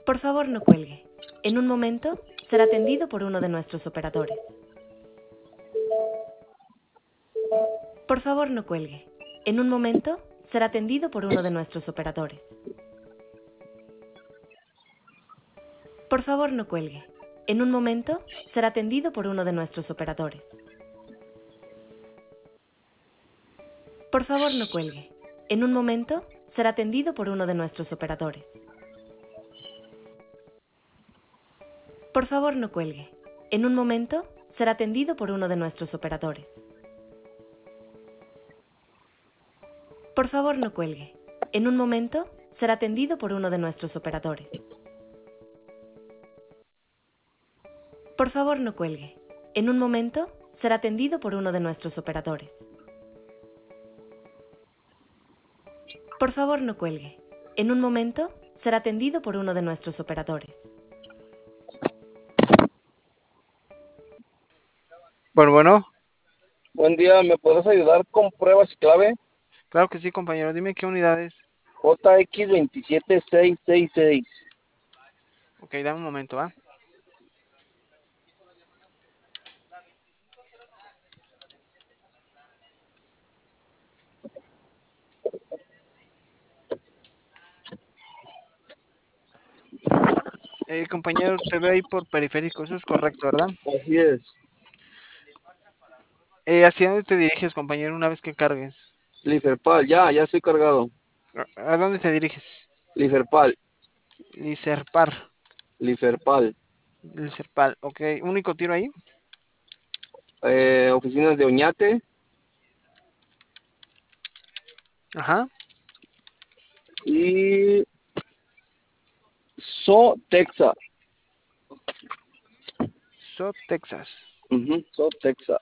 Por favor, no cuelgue. En un momento será atendido por uno de nuestros operadores. Por favor, no cuelgue. En un momento será atendido por uno de nuestros operadores. Por favor, no cuelgue. En un momento será atendido por uno de nuestros operadores. Por favor, no cuelgue. En un momento será atendido por uno de nuestros operadores. Por favor, no cuelgue. En un momento será atendido por uno de nuestros operadores. Por favor, no cuelgue. En un momento será atendido por uno de nuestros operadores. Por favor, no cuelgue. En un momento será atendido por uno de nuestros operadores. Por favor, no cuelgue. En un momento será atendido por uno de nuestros operadores. Bueno, Buen día, ¿me podrás ayudar con pruebas y clave? claro que sí, compañero. Dime qué unidades. JX27666. Ok, dame un momento, ¿va? Compañero, te veo ahí por periférico. Eso es correcto, ¿verdad? Así es. ¿Hacia dónde te diriges, compañero, una vez que cargues? Liferpal, ya estoy cargado. ¿A dónde te diriges? Liferpal, Liserpar. Liferpal. Liserpal, ok. ¿Único tiro ahí? Oficinas de Oñate Ajá. y So, Texas. Texas. So, Texas.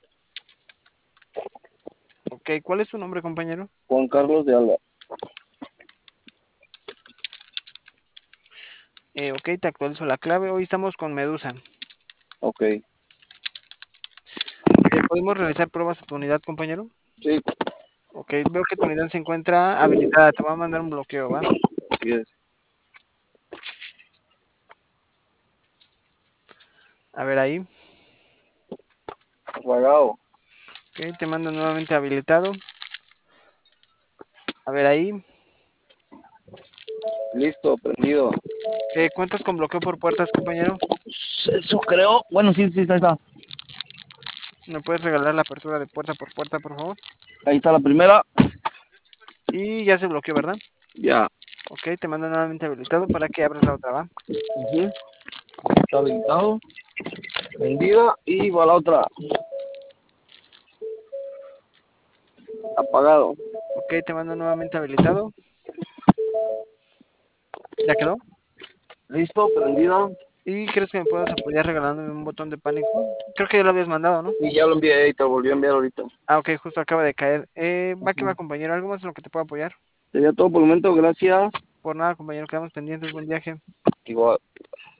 Ok, ¿cuál es tu nombre, compañero? Juan Carlos de Alba. Ok, te actualizo la clave. Hoy estamos con Medusa. Ok. ¿Podemos realizar pruebas a tu unidad, compañero? Sí, Ok, veo que tu unidad se encuentra habilitada. Te voy a mandar un bloqueo, ¿va? así es. A ver ahí. Apagado. Ok, te mando nuevamente habilitado. A ver ahí. Listo, prendido. ¿Cuentas con bloqueo por puertas, compañero? Eso creo. Bueno, sí, ahí está. ¿Me puedes regalar la apertura de puerta por puerta, por favor? Ahí está la primera. Y ya se bloqueó, ¿verdad? Ya. Ok, te mando nuevamente habilitado para que abras la otra, ¿va? Está habilitado. Prendida y va la otra. Apagado. Ok, te mando nuevamente habilitado. ¿Ya quedó? Listo, prendida. ¿Y crees que me puedas apoyar regalándome un botón de pánico? Creo que ya lo habías mandado, ¿no? Y ya lo envié y te lo volví a enviar ahorita. Ah, ok, justo acaba de caer. Va que va, compañero. ¿Algo más en lo que te pueda apoyar? Sería todo por el momento, gracias. Por nada, compañero, quedamos pendientes. Buen viaje. Igual.